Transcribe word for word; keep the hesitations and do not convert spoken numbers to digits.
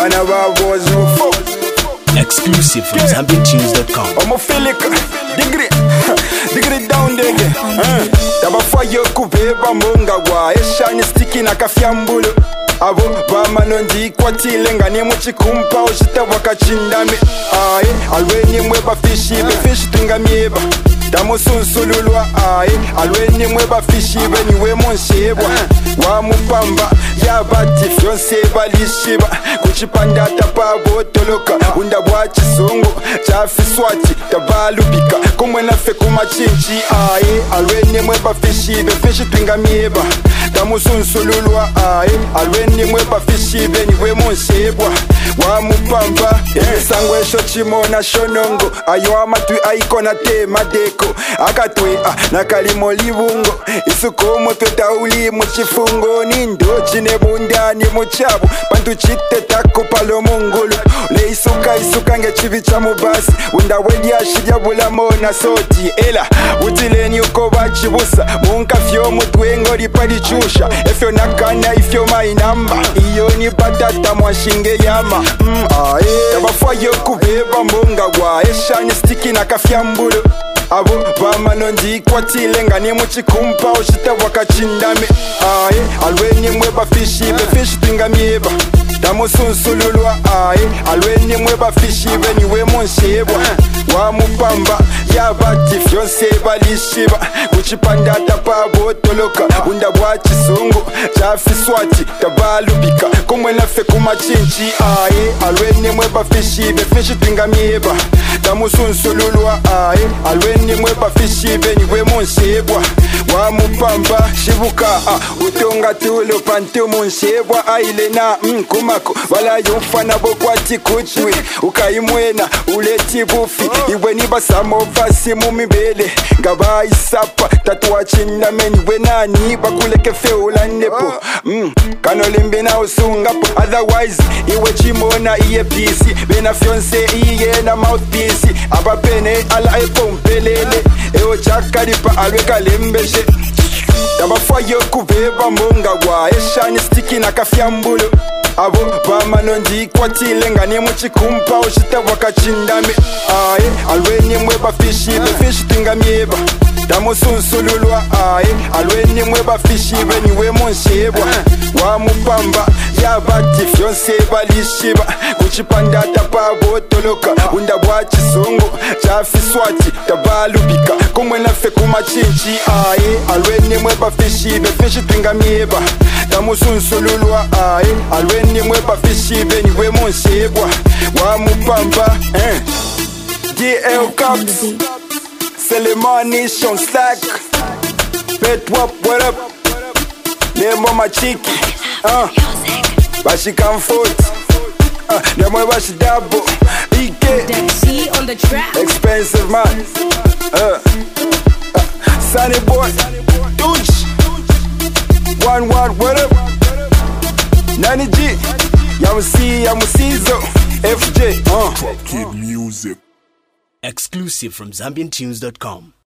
Bana babozo fo. Exclusive from Zambian Tunes dot com. Homophilic, degree, degree down there. Taba fire kubeba munga wa eshani sticky na kafyambulu. Abo bamanonji kwatile ngani muchikumpa oshita wakachindame. Aye, alweni mweba fishi be fish tingamyeba. Damo sunsululwa aye, alweni mweba fishi be niwe monshebwa. Wa mupamba yabati fyonse balishiba. Kuchipanda tapabo toloka unda bwa chisungu chafiswati tabalubika kumwe nafe kumachinchi aye, alweni mweba fishi be fish tingamyeba. Damo sunsululwa aye, alweni mweba fishi be niwe monshebwa. Wa mupamba sangwe sho chimona shonongo ayo amatwi aikona te madeko akatwe nakalimo libungo isuko motwe tauli muchifungo nindo chine bundani muchabu bantu chite tako palo mongolo le isuka isuka nge chivi cha mubasi unda wedia shija bula mona soti ela utileni uko bachibusa munka fyo mutwe ngori pali chusha efyo nakana ifyo mainamba iyo ni batata mwashinge yama mm, ae tabafayo kubeba munga wa eshani sticky na kafyambulu. Abo bamanonji kwatile ngani muchikumpa oshita wakachindame. Aye, alweni mweba fishi be fish tingamyeba. Damo sunsululwa aye, alweni mweba fishi be niwe monshebwa. Wa mupamba yabati fyonse balishiba. Kuchipanda tapabo toloka unda bwa chisungu chafiswati tabalubika kumwe nafe kumachinchi aye, alweni mweba fishi be fish tingamyeba. Damo sunsululwa aye, alweni mweba fishi be niwe monshebwa. Wa mupamba shibuka uh, utonga tulo pantu monshebwa aile na mkumako wala yumfana bokwati kuchwe ukaimwena uleti bufi iwe niba samofasi mumibele ngaba isapa tatuwa chinda meni wenani bakuleke feula nepo mm. Kanolimbi na usungapo otherwise iwe chimona iye pisi bena fyonse iye na mouthpiece abapene ala ekompelele eo chakaripa alweka lembeshe tabafayo kubeba munga wa eshani sticky na kafyambulu. Abo bamanonji kwatile ngani muchikumpa oshita wakachindame. Aye, alweni mweba fishi be fish tingamyeba. Damo sunsululwa aye, alweni mweba fishi be niwe monshebwa. Wa mupamba yabati fyonse balishiba. Kuchipanda tapabo toloka unda bwa chisungu chafiswati tabalubika kumwe nafe kumachinchi aye, alweni mweba fishi be fish tingamyeba. Damo sunsululwa aye, alweni mweba fishi be niwe monshebwa. Wa mupamba eh. D L Cops Selemani Sean Slack Pet Wap what up Nemo machiki uh. Bashi comfort uh. Nemo bashi dabo E K Dexy on the track. Expensive man uh. uh. Sunny boy Dooch One one what up Nani G Yamusi Yamusizo F J uh. Exclusive from Zambian Tunes dot com.